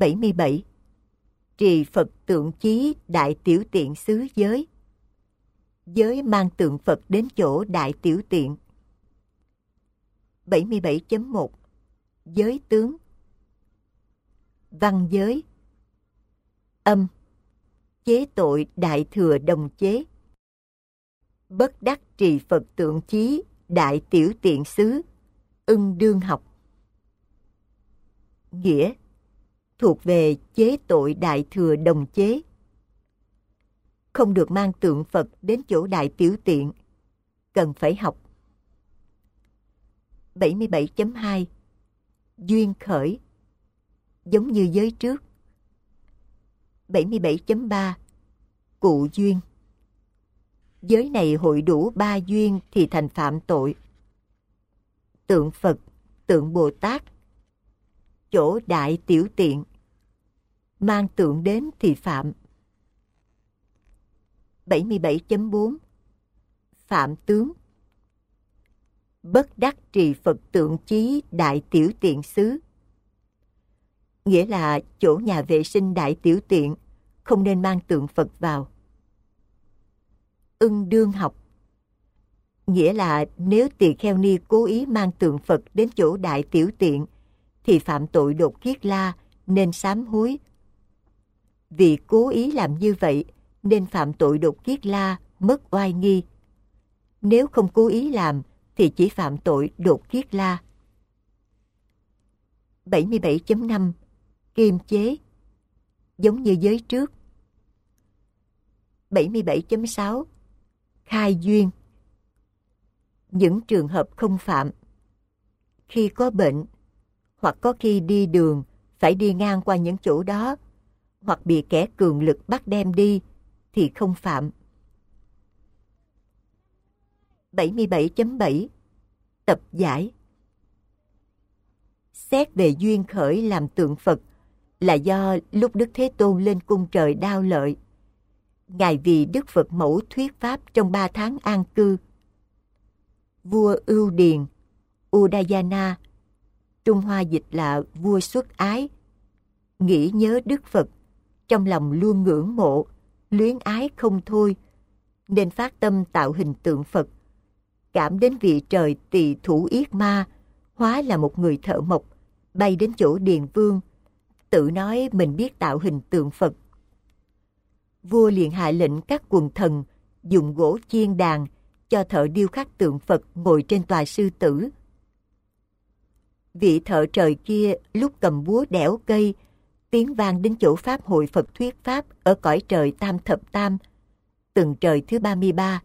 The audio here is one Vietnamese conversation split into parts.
77. Trì Phật tượng chí đại tiểu tiện xứ giới. Giới mang tượng Phật đến chỗ đại tiểu tiện. 77.1. Giới tướng. Văn giới. Âm. Chế tội đại thừa đồng chế. Bất đắc trì Phật tượng chí đại tiểu tiện xứ, ưng đương học. Nghĩa. Thuộc về chế tội đại thừa đồng chế. Không được mang tượng Phật đến chỗ đại tiểu tiện, cần phải học. 77.2. Duyên khởi. Giống như giới trước. 77.3. Cụ duyên. Giới này hội đủ 3 duyên thì thành phạm tội. Tượng Phật, tượng Bồ Tát, chỗ đại tiểu tiện, mang tượng đến thì phạm. 77.4. Phạm tướng. Bất đắc trì Phật tượng chí đại tiểu tiện xứ. Nghĩa là chỗ nhà vệ sinh đại tiểu tiện không nên mang tượng Phật vào. Ưng đương học. Nghĩa là nếu tỳ kheo ni cố ý mang tượng Phật đến chỗ đại tiểu tiện thì phạm tội đột kiết la, nên sám hối. Vì cố ý làm như vậy nên phạm tội đột kiết la, mất oai nghi. Nếu không cố ý làm thì chỉ phạm tội đột kiết la. 77.5. Kiềm chế. Giống như giới trước. 77.6. Khai duyên. Những trường hợp không phạm. Khi có bệnh, hoặc có khi đi đường phải đi ngang qua những chỗ đó, hoặc bị kẻ cường lực bắt đem đi, thì không phạm. 77.7. Tập giải. Xét về duyên khởi làm tượng Phật là do lúc Đức Thế Tôn lên cung trời Đao Lợi, Ngài vì Đức Phật mẫu thuyết pháp trong 3 tháng an cư. Vua Ưu Điền, Udayana, Trung Hoa dịch là vua xuất ái, nghĩ nhớ Đức Phật, trong lòng luôn ngưỡng mộ, luyến ái không thôi, nên phát tâm tạo hình tượng Phật. Cảm đến vị trời Tỳ Thủ Yết Ma, hóa là một người thợ mộc, bay đến chỗ Điền Vương, tự nói mình biết tạo hình tượng Phật. Vua liền hạ lệnh các quần thần dùng gỗ chiên đàn cho thợ điêu khắc tượng Phật ngồi trên tòa sư tử. Vị thợ trời kia lúc cầm búa đẽo cây, tiếng vang đến chỗ Pháp hội Phật thuyết pháp ở cõi trời Tam Thập Tam, tầng trời thứ 33.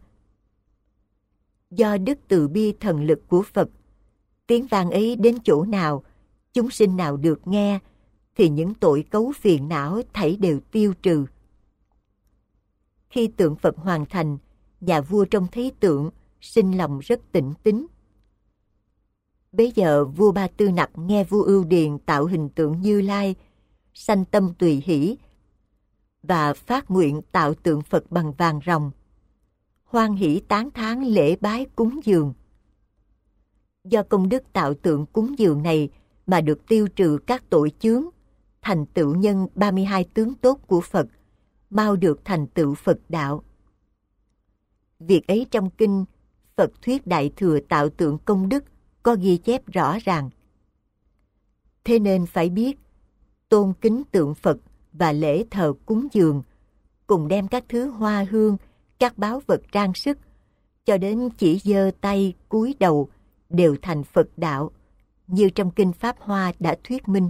Do đức từ bi thần lực của Phật, tiếng vang ấy đến chỗ nào, chúng sinh nào được nghe, thì những tội cấu phiền não thảy đều tiêu trừ. Khi tượng Phật hoàn thành, nhà vua trông thấy tượng, sinh lòng rất tĩnh tín. Bấy giờ vua Ba Tư Nặc nghe vua Ưu Điền tạo hình tượng Như Lai, sanh tâm tùy hỷ, và phát nguyện tạo tượng Phật bằng vàng ròng, hoan hỷ tán thán lễ bái cúng dường. Do công đức tạo tượng cúng dường này mà được tiêu trừ các tội chướng, thành tựu nhân 32 tướng tốt của Phật, mau được thành tựu Phật đạo. Việc ấy trong kinh Phật thuyết Đại Thừa tạo tượng công đức có ghi chép rõ ràng. Thế nên phải biết, tôn kính tượng Phật và lễ thờ cúng dường, cùng đem các thứ hoa hương, các báu vật trang sức, cho đến chỉ giơ tay cúi đầu đều thành Phật đạo, như trong kinh Pháp Hoa đã thuyết minh.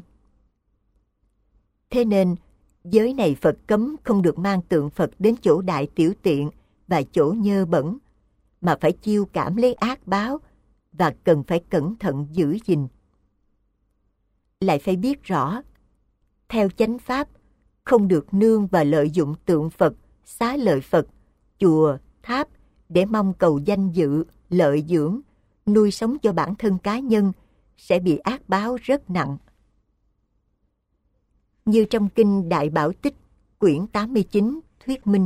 Thế nên, giới này Phật cấm không được mang tượng Phật đến chỗ đại tiểu tiện và chỗ nhơ bẩn, mà phải chiêu cảm lấy ác báo và cần phải cẩn thận giữ gìn. Lại phải biết rõ, theo chánh pháp, không được nương và lợi dụng tượng Phật, xá lợi Phật, chùa, tháp để mong cầu danh dự, lợi dưỡng, nuôi sống cho bản thân cá nhân, sẽ bị ác báo rất nặng. Như trong kinh Đại Bảo Tích, quyển 89, thuyết minh.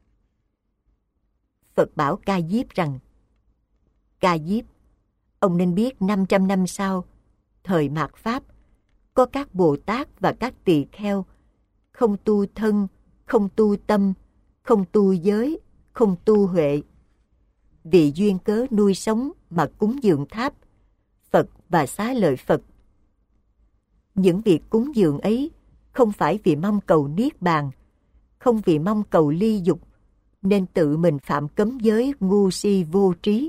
Phật bảo Ca Diếp rằng: Ca Diếp, ông nên biết 500 năm sau, thời mạt Pháp, có các Bồ Tát và các tỳ kheo, không tu thân, không tu tâm, không tu giới, không tu huệ. Vì duyên cớ nuôi sống mà cúng dường tháp, Phật và xá lợi Phật. Những việc cúng dường ấy không phải vì mong cầu niết bàn, không vì mong cầu ly dục, nên tự mình phạm cấm giới ngu si vô trí.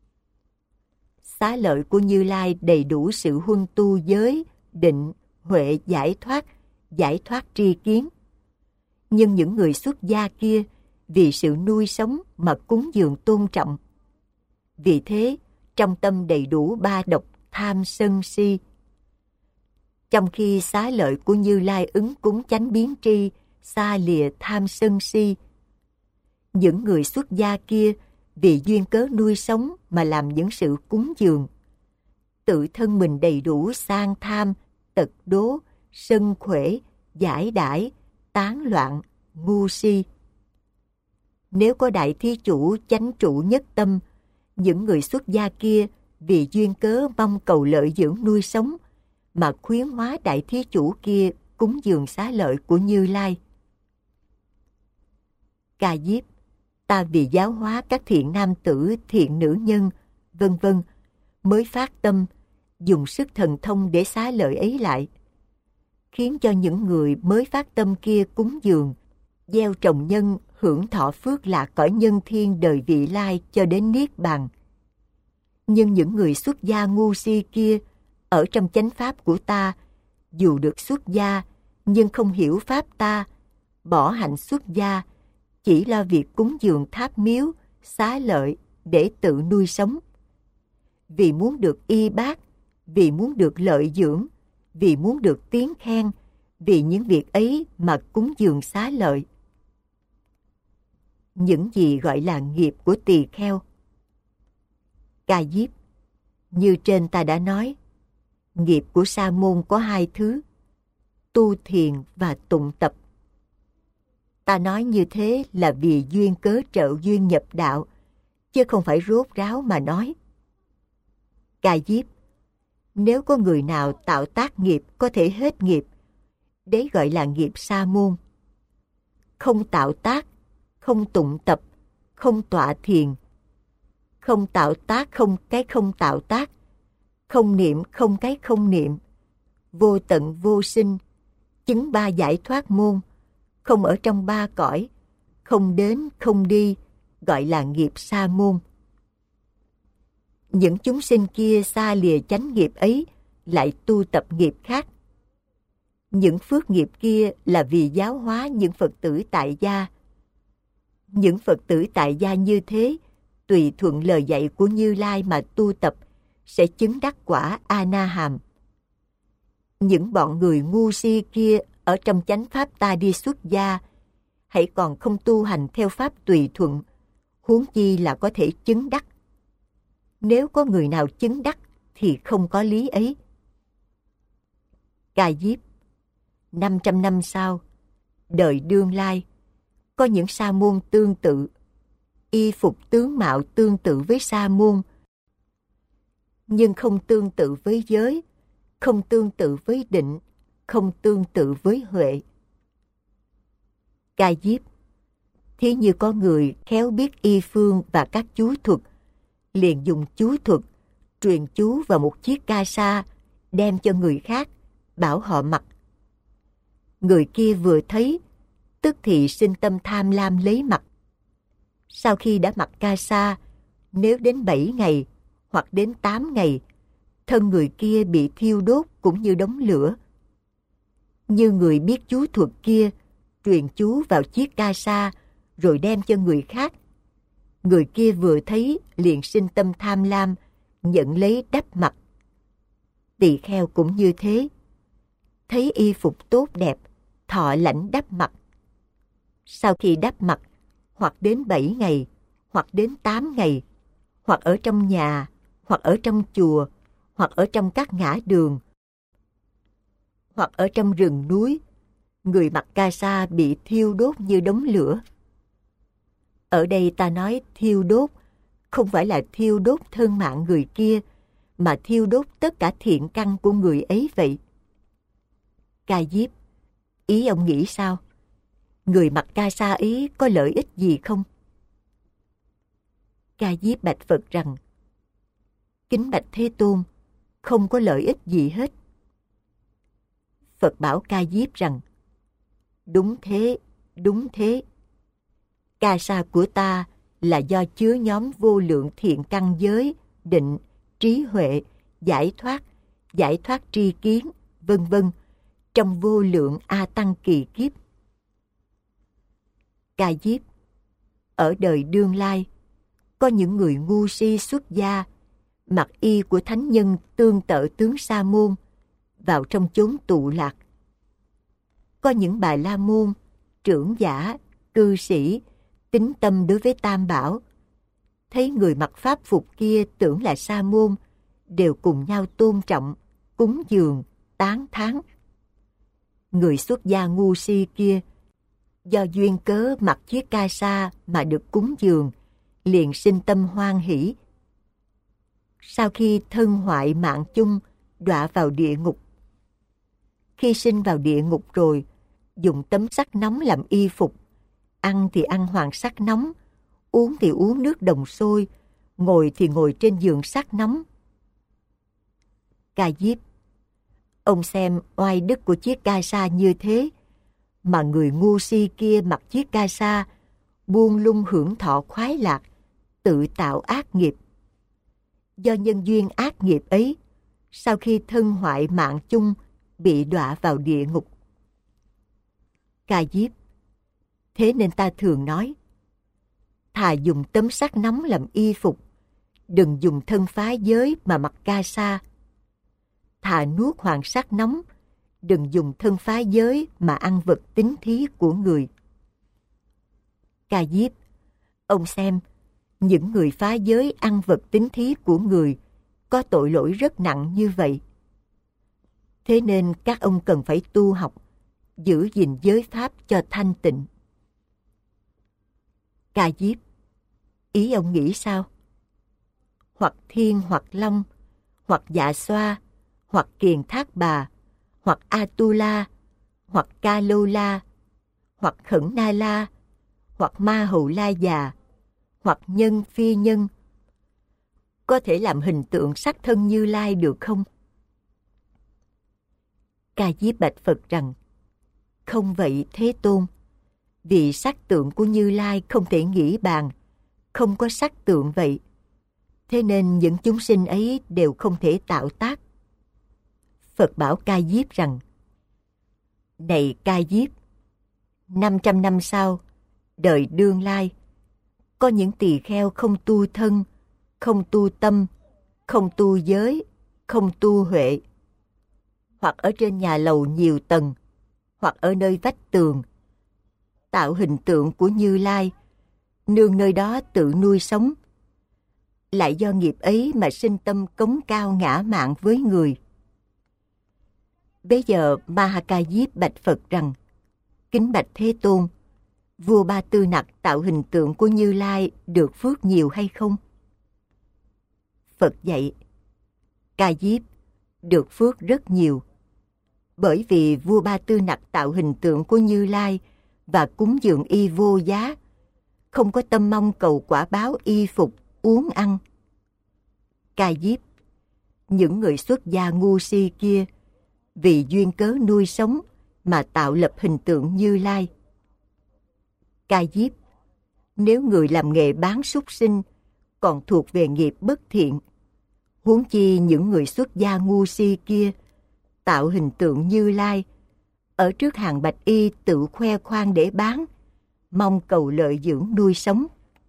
Xá lợi của Như Lai đầy đủ sự huân tu giới, định, huệ, giải thoát tri kiến. Nhưng những người xuất gia kia vì sự nuôi sống mà cúng dường tôn trọng. Vì thế, trong tâm đầy đủ ba độc tham sân si. Trong khi xá lợi của Như Lai ứng cúng chánh biến tri, xa lìa tham sân si. Những người xuất gia kia vì duyên cớ nuôi sống mà làm những sự cúng dường. Tự thân mình đầy đủ sang tham, tật đố, sân khuể, giải đãi, tán loạn, ngu si. Nếu có đại thí chủ chánh trụ nhất tâm, những người xuất gia kia vì duyên cớ mong cầu lợi dưỡng nuôi sống mà khuyến hóa đại thí chủ kia cúng dường xá lợi của Như Lai. Ca Diếp, ta vì giáo hóa các thiện nam tử, thiện nữ nhân, vân vân, mới phát tâm, dùng sức thần thông để xá lợi ấy lại, khiến cho những người mới phát tâm kia cúng dường, gieo trồng nhân, hưởng thọ phước lạc cõi nhân thiên đời vị lai cho đến niết bàn. Nhưng những người xuất gia ngu si kia, ở trong chánh pháp của ta, dù được xuất gia, nhưng không hiểu pháp ta, bỏ hạnh xuất gia, chỉ lo việc cúng dường tháp miếu, xá lợi để tự nuôi sống. Vì muốn được y bác, vì muốn được lợi dưỡng, vì muốn được tiếng khen, vì những việc ấy mà cúng dường xá lợi. Những gì gọi là nghiệp của tỳ kheo. Ca Diếp, như trên ta đã nói, nghiệp của sa môn có hai thứ, tu thiền và tụng tập. Ta nói như thế là vì duyên cớ trợ duyên nhập đạo, chứ không phải rốt ráo mà nói. Ca Diếp, nếu có người nào tạo tác nghiệp có thể hết nghiệp, đấy gọi là nghiệp sa môn. Không tạo tác, không tụng tập, không tọa thiền, không tạo tác không cái không tạo tác, không niệm không cái không niệm, vô tận vô sinh, chứng ba giải thoát môn, không ở trong ba cõi, không đến không đi, gọi là nghiệp sa môn. Những chúng sinh kia xa lìa chánh nghiệp ấy, lại tu tập nghiệp khác. Những phước nghiệp kia là vì giáo hóa những Phật tử tại gia. Những Phật tử tại gia như thế, tùy thuận lời dạy của Như Lai mà tu tập, sẽ chứng đắc quả A-na-hàm. Những bọn người ngu si kia ở trong chánh pháp ta đi xuất gia, hãy còn không tu hành theo pháp tùy thuận, huống chi là có thể chứng đắc. Nếu có người nào chứng đắc thì không có lý ấy. Ca Diếp, 500 năm sau, đời đương lai, có những sa môn tương tự, y phục tướng mạo tương tự với sa môn, nhưng không tương tự với giới, không tương tự với định, không tương tự với huệ. Ca Diếp, thí như có người khéo biết y phương và các chú thuật, liền dùng chú thuật, truyền chú vào một chiếc ca sa, đem cho người khác, bảo họ mặc. Người kia vừa thấy, tức thì sinh tâm tham lam lấy mặc. Sau khi đã mặc ca sa, nếu đến 7 ngày hoặc đến 8 ngày, thân người kia bị thiêu đốt cũng như đống lửa. Như người biết chú thuật kia, truyền chú vào chiếc ca sa, rồi đem cho người khác. Người kia vừa thấy liền sinh tâm tham lam, nhận lấy đắp mặc. Tỳ kheo cũng như thế. Thấy y phục tốt đẹp, thọ lãnh đắp mặc. Sau khi đắp mặc, hoặc đến 7 ngày, hoặc đến 8 ngày, hoặc ở trong nhà, hoặc ở trong chùa, hoặc ở trong các ngã đường, hoặc ở trong rừng núi, người mặc ca sa bị thiêu đốt như đống lửa. Ở đây ta nói thiêu đốt, không phải là thiêu đốt thân mạng người kia, mà thiêu đốt tất cả thiện căn của người ấy vậy. Ca Diếp, ý ông nghĩ sao? Người mặc ca sa ấy có lợi ích gì không? Ca Diếp bạch Phật rằng, kính bạch Thế Tôn, không có lợi ích gì hết. Phật bảo Ca Diếp rằng, đúng thế, đúng thế. Ca sa của ta là do chứa nhóm vô lượng thiện căn giới, định, trí huệ, giải thoát tri kiến, vân vân, trong vô lượng A Tăng kỳ kiếp. Ca Diếp, ở đời đương lai, có những người ngu si xuất gia, mặc y của thánh nhân tương tự tướng Sa môn, vào trong chốn tụ lạc. Có những bà la môn, trưởng giả, cư sĩ, tín tâm đối với Tam Bảo, thấy người mặc pháp phục kia tưởng là sa môn, đều cùng nhau tôn trọng, cúng dường, tán thán. Người xuất gia ngu si kia, do duyên cớ mặc chiếc ca sa mà được cúng dường, liền sinh tâm hoan hỷ. Sau khi thân hoại mạng chung, đọa vào địa ngục. Khi sinh vào địa ngục rồi, dùng tấm sắt nóng làm y phục, ăn thì ăn hoàng sắt nóng, uống thì uống nước đồng sôi, ngồi thì ngồi trên giường sắt nóng. Ca Diếp, ông xem oai đức của chiếc ca sa như thế, mà người ngu si kia mặc chiếc ca sa, buông lung hưởng thọ khoái lạc, tự tạo ác nghiệp. Do nhân duyên ác nghiệp ấy, sau khi thân hoại mạng chung, bị đọa vào địa ngục. Ca Diếp, thế nên ta thường nói, thà dùng tấm sắt nóng làm y phục, đừng dùng thân phá giới mà mặc ca sa. Thà nuốt hoàng sắt nóng, đừng dùng thân phá giới mà ăn vật tín thí của người. Ca Diếp, ông xem, những người phá giới ăn vật tín thí của người có tội lỗi rất nặng như vậy. Thế nên các ông cần phải tu học, giữ gìn giới pháp cho thanh tịnh. Ca Diếp, ý ông nghĩ sao? Hoặc Thiên hoặc Long, hoặc Dạ Xoa, hoặc Kiền Thác Bà, hoặc Atula, hoặc Ca Lô La, hoặc Khẩn Na La, hoặc Ma Hầu La Già, hoặc nhân phi nhân, có thể làm hình tượng sắc thân Như Lai được không? Ca Diếp bạch Phật rằng, không vậy Thế Tôn, vì sắc tượng của Như Lai không thể nghĩ bàn, không có sắc tượng vậy. Thế nên những chúng sinh ấy đều không thể tạo tác. Phật bảo Ca Diếp rằng, này Ca Diếp, 500 năm sau, đời đương lai, có những tỳ kheo không tu thân, không tu tâm, không tu giới, không tu huệ, hoặc ở trên nhà lầu nhiều tầng, hoặc ở nơi vách tường, tạo hình tượng của Như Lai, nương nơi đó tự nuôi sống. Lại do nghiệp ấy mà sinh tâm cống cao ngã mạn với người. Bây giờ Ma Ca Diếp bạch Phật rằng, kính bạch Thế Tôn, vua Ba Tư Nặc tạo hình tượng của Như Lai được phước nhiều hay không? Phật dạy, Ca Diếp, được phước rất nhiều. Bởi vì vua Ba Tư Nặc tạo hình tượng của Như Lai và cúng dường y vô giá, không có tâm mong cầu quả báo y phục, uống ăn. Ca Diếp, những người xuất gia ngu si kia, vì duyên cớ nuôi sống mà tạo lập hình tượng Như Lai. Ca Diếp, nếu người làm nghề bán súc sinh còn thuộc về nghiệp bất thiện, huống chi những người xuất gia ngu si kia tạo hình tượng Như Lai, ở trước hàng bạch y tự khoe khoang để bán, mong cầu lợi dưỡng nuôi sống.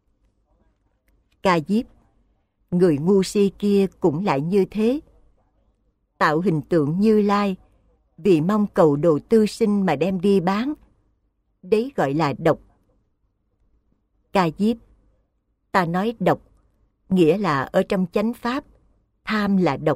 Ca Diếp, người ngu si kia cũng lại như thế, tạo hình tượng Như Lai vì mong cầu đồ tư sinh mà đem đi bán, đấy gọi là độc. Ca Diếp, ta nói độc, nghĩa là ở trong chánh pháp, tham là độc.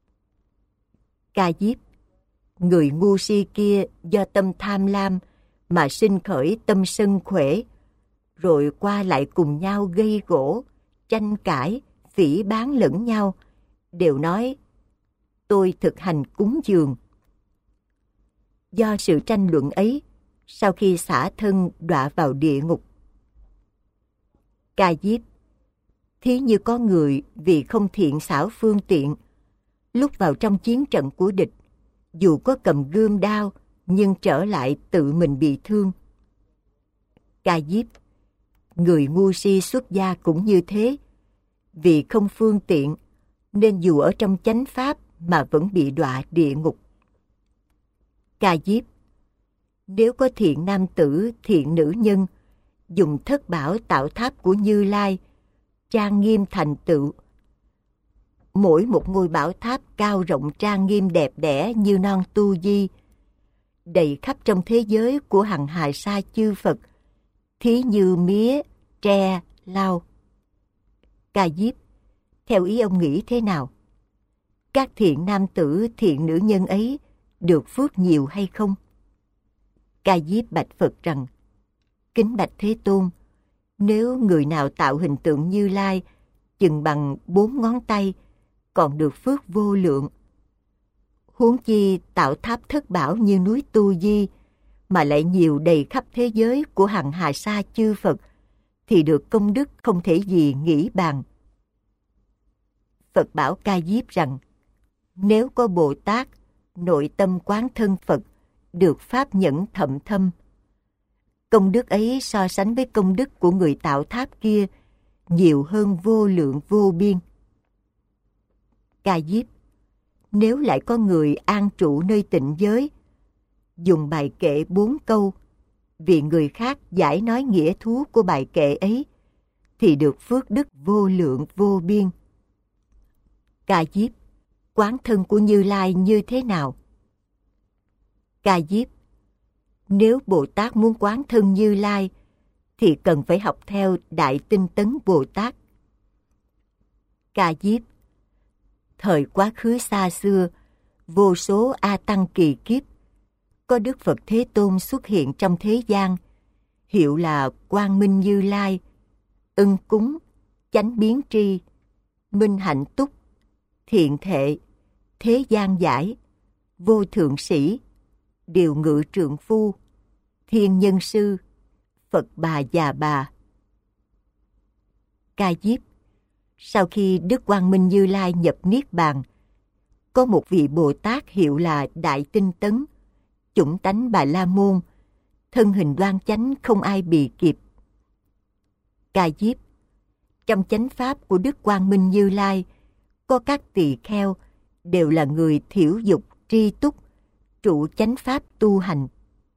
Ca Diếp, người ngu si kia do tâm tham lam mà sinh khởi tâm sân khỏe, rồi qua lại cùng nhau gây gỗ, tranh cãi, phỉ báng lẫn nhau, đều nói, tôi thực hành cúng dường. Do sự tranh luận ấy, sau khi xả thân đọa vào địa ngục. Ca Diếp: thí như có người vì không thiện xảo phương tiện, lúc vào trong chiến trận của địch, dù có cầm gươm đao, nhưng trở lại tự mình bị thương. Ca Diếp: người ngu si xuất gia cũng như thế, vì không phương tiện, nên dù ở trong chánh pháp mà vẫn bị đọa địa ngục. Ca Diếp: nếu có thiện nam tử, thiện nữ nhân, dùng thất bảo tạo tháp của Như Lai, trang nghiêm thành tựu. Mỗi một ngôi bảo tháp cao rộng trang nghiêm đẹp đẽ như non tu di, đầy khắp trong thế giới của hằng hà sa chư Phật, thí như mía, tre, lau. Ca Diếp: theo ý ông nghĩ thế nào? Các thiện nam tử, thiện nữ nhân ấy được phước nhiều hay không? Ca Diếp bạch Phật rằng: kính bạch Thế Tôn, nếu người nào tạo hình tượng Như Lai chừng bằng 4 ngón tay, còn được phước vô lượng. Huống chi tạo tháp thất bảo như núi Tu Di, mà lại nhiều đầy khắp thế giới của hằng hà sa chư Phật, thì được công đức không thể gì nghĩ bàn. Phật bảo Ca Diếp rằng: nếu có Bồ Tát, nội tâm quán thân Phật, được pháp nhẫn thậm thâm, công đức ấy so sánh với công đức của người tạo tháp kia nhiều hơn vô lượng vô biên. Ca Diếp: nếu lại có người an trụ nơi tịnh giới, dùng bài kệ 4 câu, vì người khác giải nói nghĩa thú của bài kệ ấy, thì được phước đức vô lượng vô biên. Ca Diếp: quán thân của Như Lai như thế nào? Ca Diếp: nếu Bồ Tát muốn quán thân Như Lai, thì cần phải học theo Đại Tinh Tấn Bồ Tát. Ca Diếp: thời quá khứ xa xưa, vô số A Tăng kỳ kiếp, có Đức Phật Thế Tôn xuất hiện trong thế gian, hiệu là Quang Minh Như Lai, ưng cúng, chánh biến tri, minh hạnh túc, thiện thệ, thế gian giải, vô thượng sĩ, điều ngự trượng phu, thiên nhân sư, Phật bà già bà. Ca Diếp: sau khi Đức Quang Minh Như Lai nhập Niết Bàn, có một vị Bồ Tát hiệu là Đại Tinh Tấn, chủng tánh Bà La Môn, thân hình đoan chánh không ai bì kịp. Ca Diếp: trong chánh pháp của Đức Quang Minh Như Lai, có các tỳ kheo đều là người thiểu dục tri túc, trụ chánh pháp tu hành.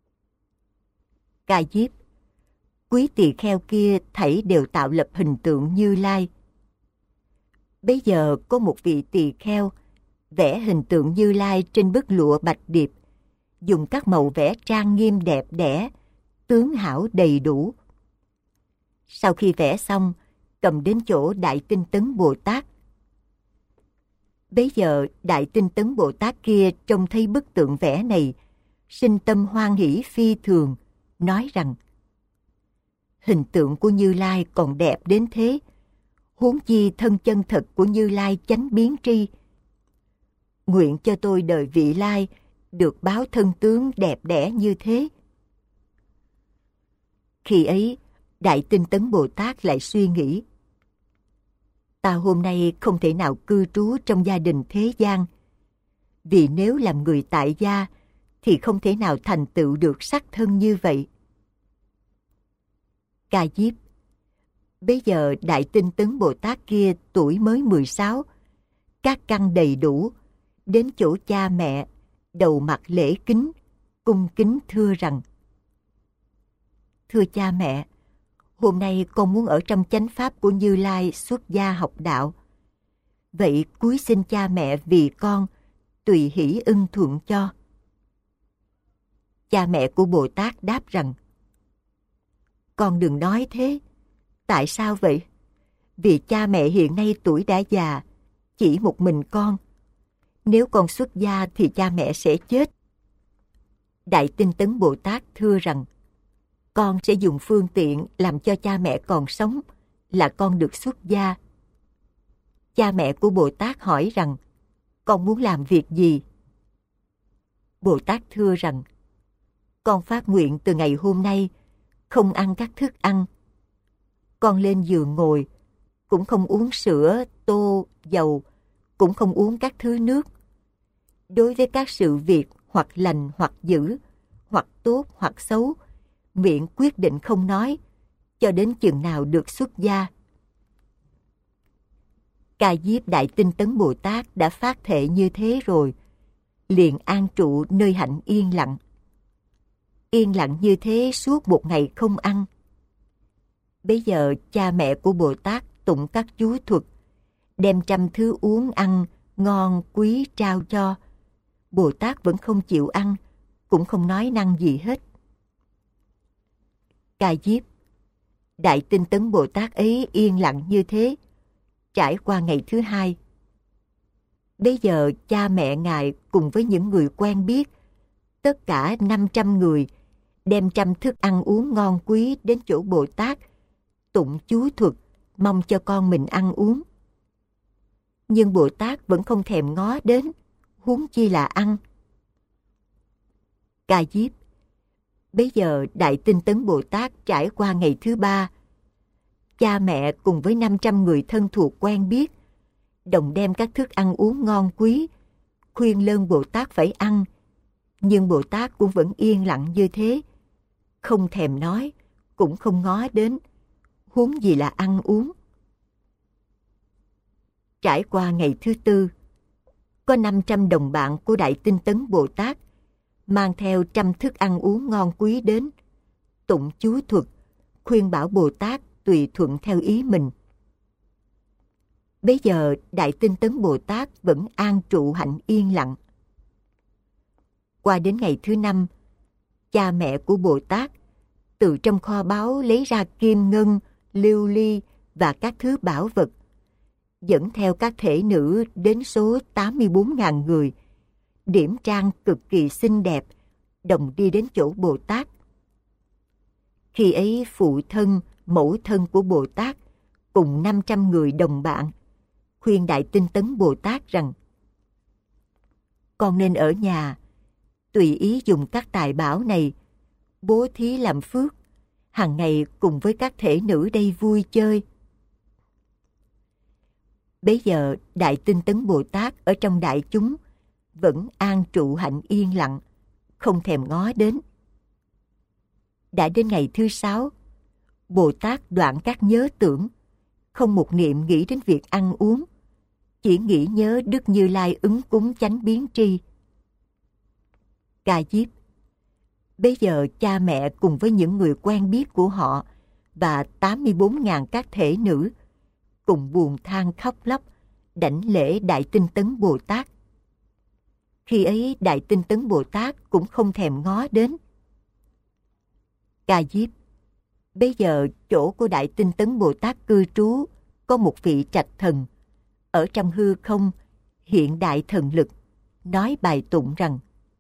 Ca Diếp: quý tỳ kheo kia thảy đều tạo lập hình tượng Như Lai. Bây giờ có một vị tỳ kheo vẽ hình tượng Như Lai trên bức lụa bạch điệp, dùng các màu vẽ trang nghiêm đẹp đẽ, tướng hảo đầy đủ. Sau khi vẽ xong, cầm đến chỗ Đại Tinh Tấn Bồ Tát. Bấy giờ Đại Tinh Tấn Bồ Tát kia trông thấy bức tượng vẽ này, sinh tâm hoan hỷ phi thường, nói rằng: hình tượng của Như Lai còn đẹp đến thế, huống chi thân chân thật của Như Lai chánh biến tri. Nguyện cho tôi đời vị lai được báo thân tướng đẹp đẽ như thế. Khi ấy, Đại Tinh Tấn Bồ Tát lại suy nghĩ: ta hôm nay không thể nào cư trú trong gia đình thế gian, vì nếu làm người tại gia thì không thể nào thành tựu được sắc thân như vậy. Ca Diếp: bây giờ Đại Tinh Tấn Bồ Tát kia tuổi mới 16, các căn đầy đủ, đến chỗ cha mẹ, đầu mặt lễ kính, cung kính thưa rằng: thưa cha mẹ, hôm nay con muốn ở trong chánh pháp của Như Lai xuất gia học đạo. Vậy cúi xin cha mẹ vì con tùy hỷ ưng thuận cho. Cha mẹ của Bồ Tát đáp rằng: con đừng nói thế. Tại sao vậy? Vì cha mẹ hiện nay tuổi đã già, chỉ một mình con. Nếu con xuất gia thì cha mẹ sẽ chết. Đại Tinh Tấn Bồ Tát thưa rằng: con sẽ dùng phương tiện làm cho cha mẹ còn sống, là con được xuất gia. Cha mẹ của Bồ Tát hỏi rằng: con muốn làm việc gì? Bồ Tát thưa rằng: Con phát nguyện từ ngày hôm nay không ăn các thức ăn. Con lên giường ngồi, cũng không uống sữa, tô, dầu, cũng không uống các thứ nước. Đối với các sự việc hoặc lành hoặc dữ, hoặc tốt hoặc xấu, miệng quyết định không nói, cho đến chừng nào được xuất gia. Ca Diếp Đại Tinh Tấn Bồ Tát đã phát thệ như thế rồi, liền an trụ nơi hạnh yên lặng. Yên lặng như thế suốt một ngày không ăn. Bây giờ cha mẹ của Bồ Tát tụng các chú thuật, đem trăm thứ uống ăn ngon quý trao cho. Bồ Tát vẫn không chịu ăn, cũng không nói năng gì hết. Ca Diếp Đại Tinh Tấn Bồ Tát ấy yên lặng như thế, trải qua ngày thứ hai. Bây giờ cha mẹ Ngài cùng với những người quen biết, tất cả 500 người, đem trăm thức ăn uống ngon quý đến chỗ Bồ Tát, tụng chú thuật, mong cho con mình ăn uống. Nhưng Bồ Tát vẫn không thèm ngó đến, huống chi là ăn. Ca Diếp Bây giờ Đại Tinh Tấn Bồ Tát trải qua ngày thứ ba. Cha mẹ cùng với 500 người thân thuộc quen biết, đồng đem các thức ăn uống ngon quý, khuyên lơn Bồ Tát phải ăn. Nhưng Bồ Tát cũng vẫn yên lặng như thế, không thèm nói, cũng không ngó đến, huống gì là ăn uống. Trải qua ngày thứ tư, có 500 đồng bạn của Đại Tinh Tấn Bồ Tát mang theo trăm thức ăn uống ngon quý đến, tụng chú thuật, khuyên bảo Bồ Tát tùy thuận theo ý mình. Bây giờ Đại Tinh Tấn Bồ Tát vẫn an trụ hạnh yên lặng. Qua đến ngày thứ năm, cha mẹ của Bồ Tát từ trong kho báu lấy ra kim ngân, lưu ly và các thứ bảo vật, dẫn theo các thể nữ đến số 84.000 người, điểm trang cực kỳ xinh đẹp, đồng đi đến chỗ Bồ Tát. Khi ấy phụ thân, mẫu thân của Bồ Tát cùng 500 người đồng bạn khuyên Đại Tinh Tấn Bồ Tát rằng: con nên ở nhà, tùy ý dùng các tài bảo này, bố thí làm phước, hàng ngày cùng với các thể nữ đây vui chơi. Bấy giờ Đại Tinh Tấn Bồ Tát ở trong đại chúng vẫn an trụ hạnh yên lặng, không thèm ngó đến. Đã đến ngày thứ 6, Bồ Tát đoạn các nhớ tưởng, không một niệm nghĩ đến việc ăn uống, chỉ nghĩ nhớ Đức Như Lai ứng cúng chánh biến tri. Ca Diếp Bây giờ cha mẹ cùng với những người quen biết của họ và 84.000 các thể nữ cùng buồn than khóc lóc, đảnh lễ Đại Tinh Tấn Bồ Tát. Khi ấy Đại Tinh Tấn Bồ Tát cũng không thèm ngó đến. Ca Diếp Bây giờ chỗ của Đại Tinh Tấn Bồ Tát cư trú có một vị trạch thần, ở trong hư không hiện đại thần lực, nói bài tụng rằng: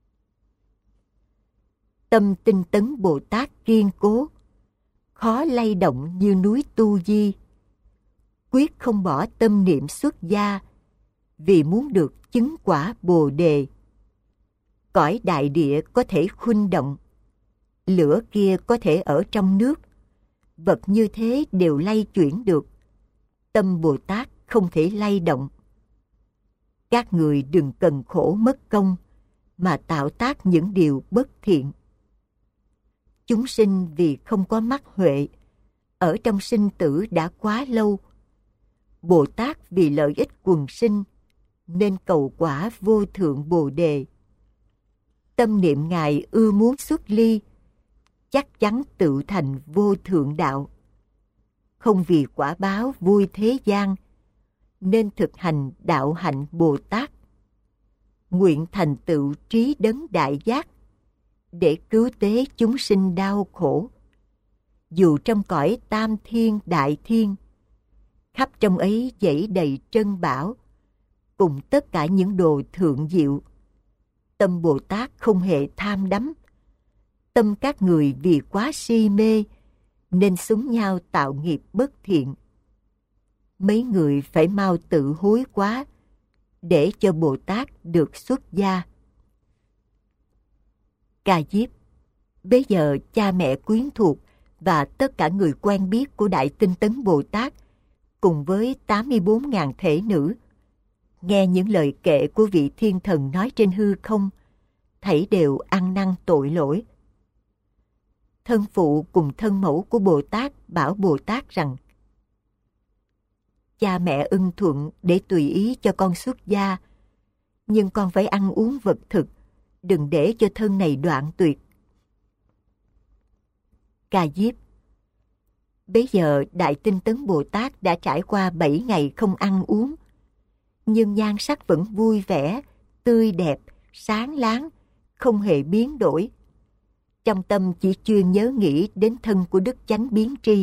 tâm Tinh Tấn Bồ Tát kiên cố, khó lay động như núi Tu Di, quyết không bỏ tâm niệm xuất gia, vì muốn được chứng quả Bồ Đề. Cõi đại địa có thể khuynh động, lửa kia có thể ở trong nước, vật như thế đều lay chuyển được, tâm Bồ Tát không thể lay động. Các người đừng cần khổ mất công mà tạo tác những điều bất thiện. Chúng sinh vì không có mắt huệ, ở trong sinh tử đã quá lâu. Bồ Tát vì lợi ích quần sinh nên cầu quả vô thượng Bồ Đề. Tâm niệm Ngài ưa muốn xuất ly, chắc chắn tự thành vô thượng đạo. Không vì quả báo vui thế gian, nên thực hành đạo hạnh Bồ Tát. Nguyện thành tựu trí đấng đại giác, để cứu tế chúng sinh đau khổ. Dù trong cõi tam thiên đại thiên, khắp trong ấy dẫy đầy trân bảo, cùng tất cả những đồ thượng diệu. Tâm Bồ Tát không hề tham đắm. Tâm các người vì quá si mê, nên xúm nhau tạo nghiệp bất thiện. Mấy người phải mau tự hối quá, để cho Bồ Tát được xuất gia. Ca Diếp Bấy giờ cha mẹ quyến thuộc và tất cả người quen biết của Đại Tinh Tấn Bồ Tát cùng với 84.000 thể nữ nghe những lời kệ của vị thiên thần nói trên hư không, thảy đều ăn năn tội lỗi. Thân phụ cùng thân mẫu của Bồ Tát bảo Bồ Tát rằng: cha mẹ ưng thuận để tùy ý cho con xuất gia, nhưng con phải ăn uống vật thực, đừng để cho thân này đoạn tuyệt. Ca Diếp: bấy giờ Đại Tinh Tấn Bồ Tát đã trải qua 7 ngày không ăn uống, nhưng nhan sắc vẫn vui vẻ, tươi đẹp, sáng láng, không hề biến đổi. Trong tâm chỉ chuyên nhớ nghĩ đến thân của Đức Chánh Biến Tri.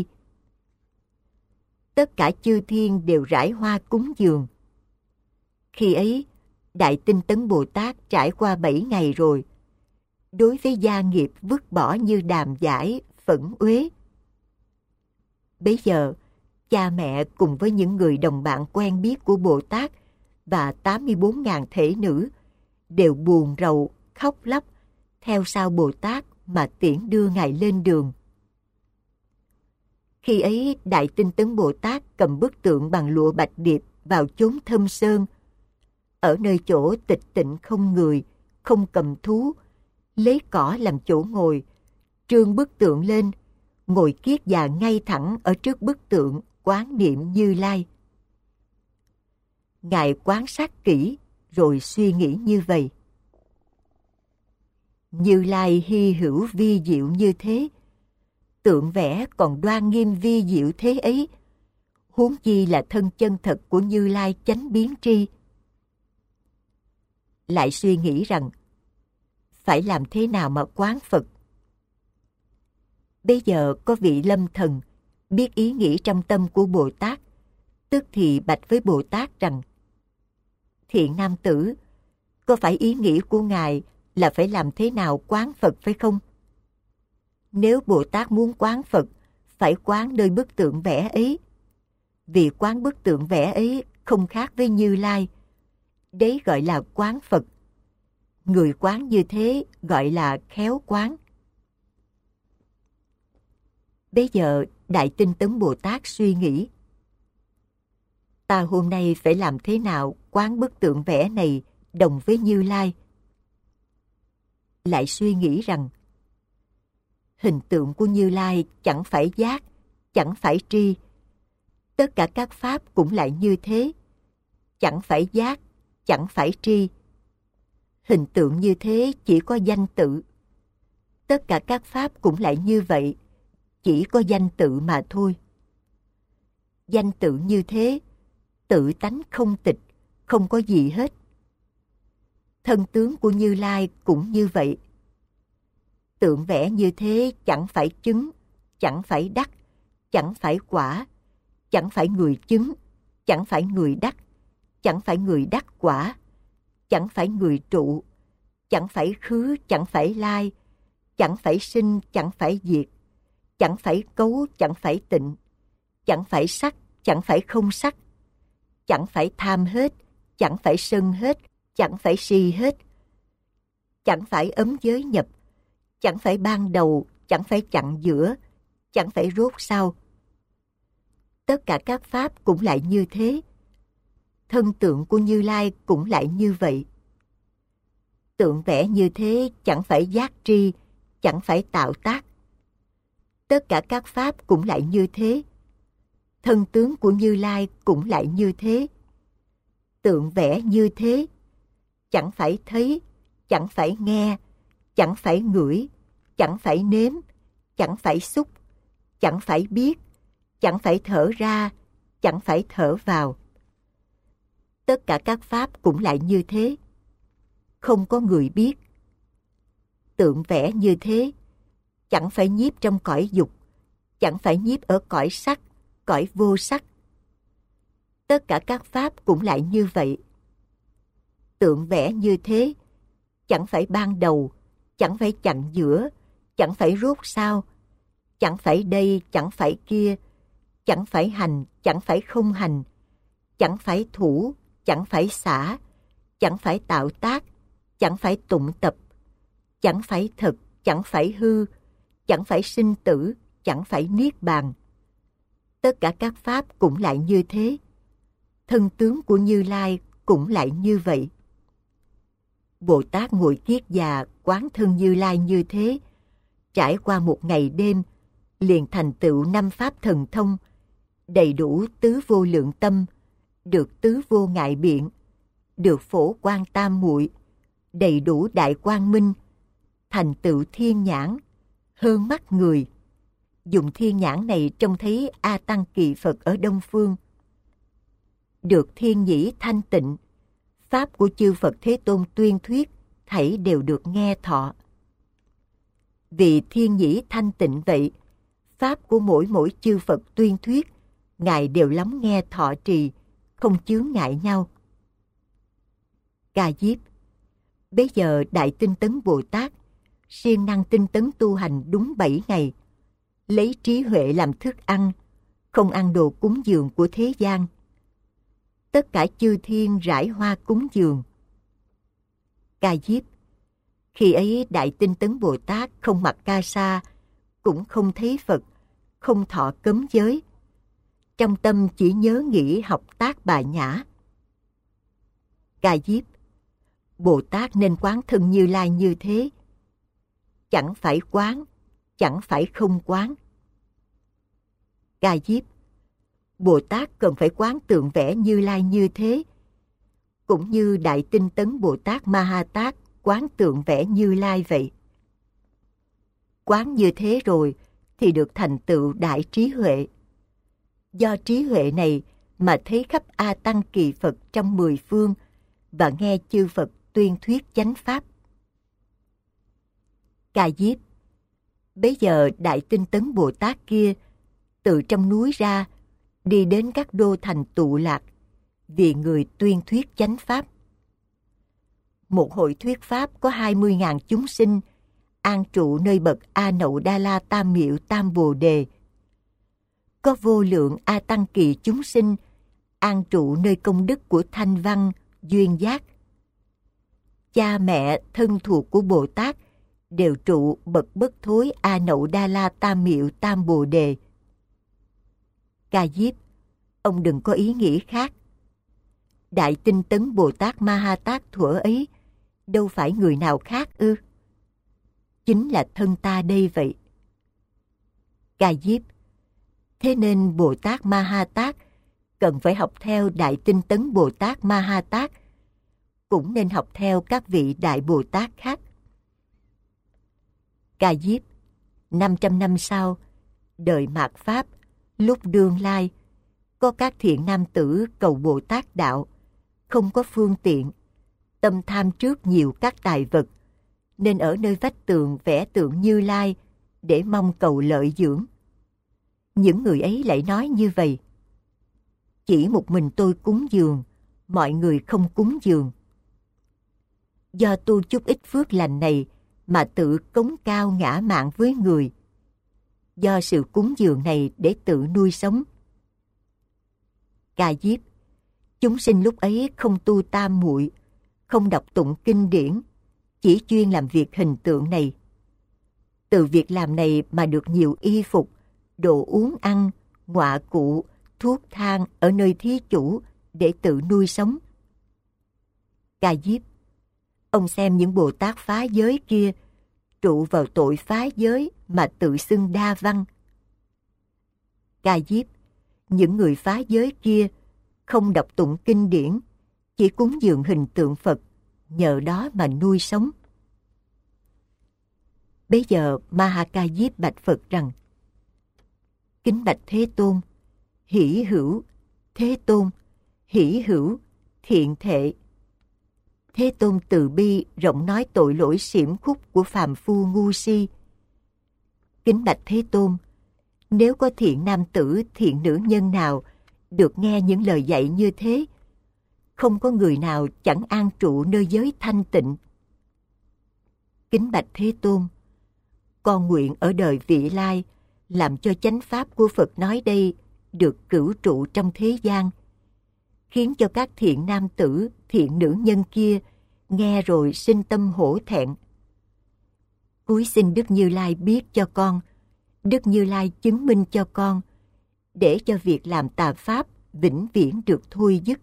Tất cả chư thiên đều rải hoa cúng dường. Khi ấy, Đại Tinh Tấn Bồ Tát trải qua 7 ngày rồi, đối với gia nghiệp vứt bỏ như đàm giải, phẫn uế. Bấy giờ, cha mẹ cùng với những người đồng bạn quen biết của Bồ Tát và 84.000 thể nữ đều buồn rầu, khóc lóc, theo sau Bồ Tát mà tiễn đưa Ngài lên đường. Khi ấy, Đại Tinh Tấn Bồ Tát cầm bức tượng bằng lụa bạch điệp vào chốn thâm sơn, ở nơi chỗ tịch tịnh không người, không cầm thú, lấy cỏ làm chỗ ngồi, trương bức tượng lên, ngồi kiết già ngay thẳng ở trước bức tượng, quán niệm Như Lai. Ngài quan sát kỹ rồi suy nghĩ như vậy: Như Lai hy hữu vi diệu như thế, tượng vẽ còn đoan nghiêm vi diệu thế ấy, huống chi là thân chân thật của Như Lai chánh biến tri. Lại suy nghĩ rằng phải làm thế nào mà quán Phật. Bây giờ có vị lâm thần biết ý nghĩ trong tâm của Bồ Tát, tức thì bạch với Bồ Tát rằng: thiện nam tử, có phải ý nghĩ của Ngài là phải làm thế nào quán Phật phải không? Nếu Bồ Tát muốn quán Phật, phải quán nơi bức tượng vẽ ấy. Vì quán bức tượng vẽ ấy không khác với Như Lai. Đấy gọi là quán Phật. Người quán như thế gọi là khéo quán. Bây giờ Đại Tinh Tấn Bồ Tát suy nghĩ: ta hôm nay phải làm thế nào quán bức tượng vẽ này đồng với Như Lai? Lại suy nghĩ rằng hình tượng của Như Lai chẳng phải giác, chẳng phải tri. Tất cả các pháp cũng lại như thế, chẳng phải giác, chẳng phải tri. Hình tượng như thế chỉ có danh tự. Tất cả các pháp cũng lại như vậy, chỉ có danh tự mà thôi. Danh tự như thế, tự tánh không tịch, không có gì hết. Thân tướng của Như Lai cũng như vậy. Tượng vẽ như thế chẳng phải chứng, chẳng phải đắc, chẳng phải quả, chẳng phải người chứng, chẳng phải người đắc, chẳng phải người đắc quả, chẳng phải người trụ, chẳng phải khứ, chẳng phải lai, chẳng phải sinh, chẳng phải diệt, chẳng phải cấu, chẳng phải tịnh, chẳng phải sắc, chẳng phải không sắc, chẳng phải tham hết, chẳng phải sân hết, chẳng phải si hết, chẳng phải ấm giới nhập, chẳng phải ban đầu, chẳng phải chặn giữa, chẳng phải rốt sau. Tất cả các pháp cũng lại như thế. Thân tượng của Như Lai cũng lại như vậy. Tượng vẽ như thế chẳng phải giác tri, chẳng phải tạo tác. Tất cả các pháp cũng lại như thế. Thân tướng của Như Lai cũng lại như thế. Tượng vẽ như thế, chẳng phải thấy, chẳng phải nghe, chẳng phải ngửi, chẳng phải nếm, chẳng phải xúc, chẳng phải biết, chẳng phải thở ra, chẳng phải thở vào. Tất cả các pháp cũng lại như thế. Không có người biết. Tượng vẽ như thế, chẳng phải nhiếp trong cõi dục, chẳng phải nhiếp ở cõi sắc, cõi vô sắc. Tất cả các pháp cũng lại như vậy. Tượng vẽ như thế, chẳng phải ban đầu, chẳng phải chặn giữa, chẳng phải rốt sau, chẳng phải đây, chẳng phải kia, chẳng phải hành, chẳng phải không hành, chẳng phải thủ, chẳng phải xả, chẳng phải tạo tác, chẳng phải tụng tập, chẳng phải thật, chẳng phải hư, chẳng phải sinh tử, chẳng phải niết bàn. Tất cả các pháp cũng lại như thế. Thân tướng của Như Lai cũng lại như vậy. Bồ Tát ngồi kiết già quán thân Như Lai như thế, trải qua một ngày đêm, liền thành tựu 5 pháp thần thông, đầy đủ tứ vô lượng tâm, được tứ vô ngại biện, được phổ quang tam muội, đầy đủ đại quang minh, thành tựu thiên nhãn, hơn mắt người. Dùng thiên nhãn này trông thấy A Tăng Kỳ Phật ở Đông Phương. Được thiên nhĩ thanh tịnh, pháp của chư Phật Thế Tôn tuyên thuyết, thảy đều được nghe thọ. Vì thiên nhĩ thanh tịnh vậy, pháp của mỗi chư Phật tuyên thuyết, Ngài đều lắng nghe thọ trì, không chướng ngại nhau. Ca Diếp, bây giờ Đại Tinh Tấn Bồ Tát siêng năng tinh tấn tu hành đúng 7 ngày, lấy trí huệ làm thức ăn, không ăn đồ cúng dường của thế gian. Tất cả chư thiên rải hoa cúng dường. Ca Diếp, khi ấy Đại Tinh Tấn Bồ Tát không mặc ca sa, cũng không thấy Phật, không thọ cấm giới. Trong tâm chỉ nhớ nghĩ học tác Bà Nhã. Ca Diếp, Bồ Tát nên quán thân Như Lai như thế. Chẳng phải quán, chẳng phải không quán. Ca Diếp, Bồ Tát cần phải quán tượng vẽ Như Lai như thế, cũng như Đại Tinh Tấn Bồ Tát Ma Ha Tát quán tượng vẽ Như Lai vậy. Quán như thế rồi thì được thành tựu đại trí huệ. Do trí huệ này mà thấy khắp A Tăng Kỳ Phật trong 10 phương và nghe chư Phật tuyên thuyết chánh pháp. Ca Diếp, bấy giờ Đại Tinh Tấn Bồ Tát kia từ trong núi ra, đi đến các đô thành tụ lạc, vì người tuyên thuyết chánh pháp. Một hội thuyết pháp có 20.000 chúng sinh, an trụ nơi bậc A Nậu Đa La Tam Miệu Tam Bồ Đề. Có vô lượng A Tăng Kỳ chúng sinh, an trụ nơi công đức của Thanh Văn, Duyên Giác. Cha mẹ, thân thuộc của Bồ Tát đều trụ bậc bất thối A Nậu Đa La Tam Miệu Tam Bồ Đề. Ca Diếp, ông đừng có ý nghĩ khác. Đại Tinh Tấn Bồ Tát Ma Ha Tát thuở ấy đâu phải người nào khác ư? Chính là thân ta đây vậy. Ca Diếp, thế nên Bồ Tát Ma Ha Tát cần phải học theo Đại Tinh Tấn Bồ Tát Ma Ha Tát, cũng nên học theo các vị Đại Bồ Tát khác. Ca Diếp, 500 năm sau, đời mạt Pháp, lúc đương lai, có các thiện nam tử cầu Bồ Tát đạo, không có phương tiện, tâm tham trước nhiều các tài vật, nên ở nơi vách tường vẽ tượng Như Lai để mong cầu lợi dưỡng. Những người ấy lại nói như vậy: chỉ một mình tôi cúng dường, mọi người không cúng dường. Do tu chút ít phước lành này mà tự cống cao ngã mạn với người. Do sự cúng dường này để tự nuôi sống. Ca Diếp, chúng sinh lúc ấy không tu tam muội, không đọc tụng kinh điển, chỉ chuyên làm việc hình tượng này. Từ việc làm này mà được nhiều y phục, đồ uống ăn, ngọa cụ, thuốc thang ở nơi thí chủ để tự nuôi sống. Ca Diếp, ông xem những Bồ Tát phá giới kia trụ vào tội phá giới mà tự xưng đa văn. Ca Diếp, những người phá giới kia không đọc tụng kinh điển, chỉ cúng dường hình tượng Phật, nhờ đó mà nuôi sống. Bấy giờ Ma Ha Ca Diếp bạch Phật rằng: kính bạch Thế Tôn, hỷ hữu, Thế Tôn, hỷ hữu, thiện thệ. Thế Tôn từ bi rộng nói tội lỗi xiểm khúc của phàm phu ngu si. Kính bạch Thế Tôn, nếu có thiện nam tử, thiện nữ nhân nào được nghe những lời dạy như thế, không có người nào chẳng an trụ nơi giới thanh tịnh. Kính bạch Thế Tôn, con nguyện ở đời vị lai làm cho chánh pháp của Phật nói đây được cửu trụ trong thế gian, khiến cho các thiện nam tử, thiện nữ nhân kia nghe rồi sinh tâm hổ thẹn. Cúi xin Đức Như Lai biết cho con, Đức Như Lai chứng minh cho con, để cho việc làm tà pháp vĩnh viễn được thôi dứt.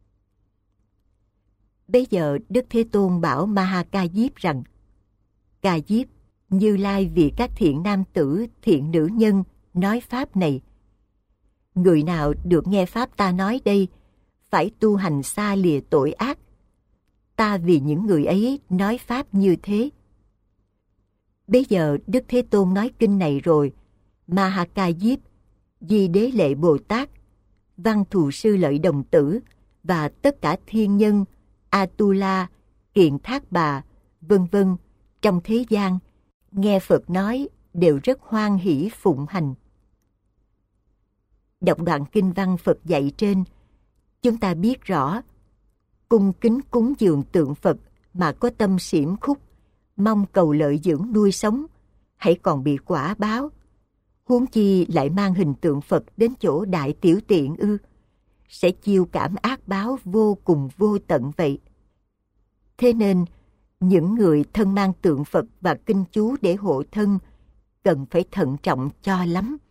Bây giờ Đức Thế Tôn bảo Ma Ca Diếp rằng: Ca Diếp, Như Lai vì các thiện nam tử, thiện nữ nhân nói pháp này. Người nào được nghe pháp ta nói đây, phải tu hành xa lìa tội ác. Ta vì những người ấy nói pháp như thế. Bây giờ Đức Thế Tôn nói kinh này rồi, Ma Ca Diếp, Di Đế Lệ Bồ Tát, Văn Thù Sư Lợi Đồng Tử và tất cả thiên nhân, Atula, Kiện Thác Bà, vân vân trong thế gian nghe Phật nói đều rất hoan hỷ phụng hành. Đọc đoạn kinh văn Phật dạy trên, chúng ta biết rõ cung kính cúng dường tượng Phật mà có tâm xiểm khúc, mong cầu lợi dưỡng nuôi sống, hãy còn bị quả báo. Huống chi lại mang hình tượng Phật đến chỗ đại tiểu tiện ư, sẽ chiêu cảm ác báo vô cùng vô tận vậy. Thế nên, những người thân mang tượng Phật và kinh chú để hộ thân cần phải thận trọng cho lắm.